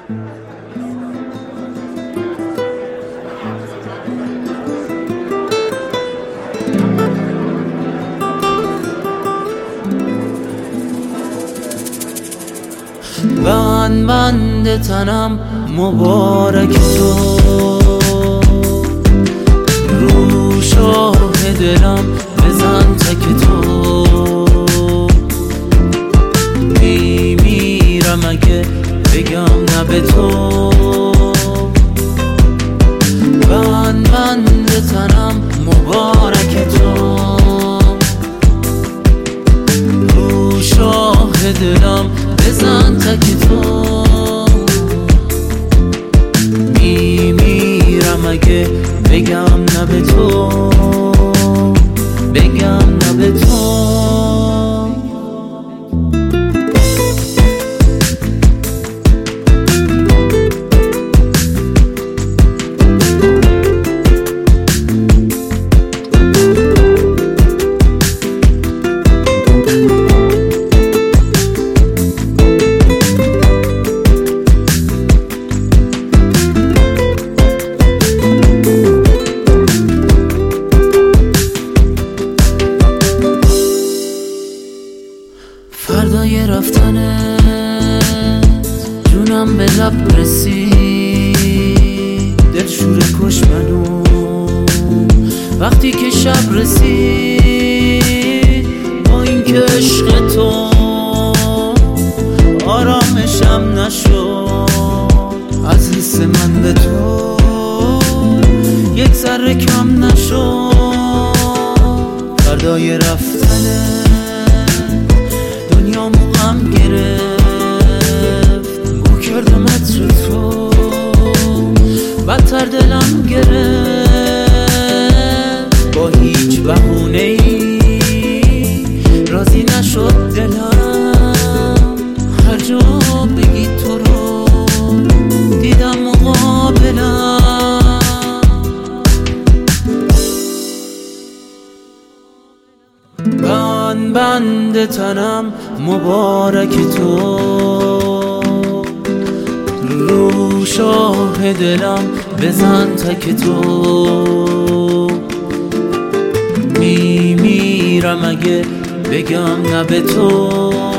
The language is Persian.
بند تنم مبارک تو، رو شاه دلم بزن تک تو. میمیرم اگه بگم نه به تو. بند تنم مبارک تو، رو شاه دلم بزن تک تو. میمیرم اگه بگم نه به تو، بگم نه به تو. فردای رفتنت جونم به لب رسید، دل شوره کش منو وقتی که شب رسید. با این که عشق تو آرامشم نشد، از حس من به تو یک ذره کم نشد. فردای رفتنت دنیامو غم گرفت، بو کردم عطر تو بدتر دلم گرفت. با هیچ بهونه‌ای راضی نشد دلم، هر جا بگی تو رو دیدم مقابلم. بند تنم مبارک تو، رو شاه دلم بزن تک تو. میمیرم اگه بگم نه به تو.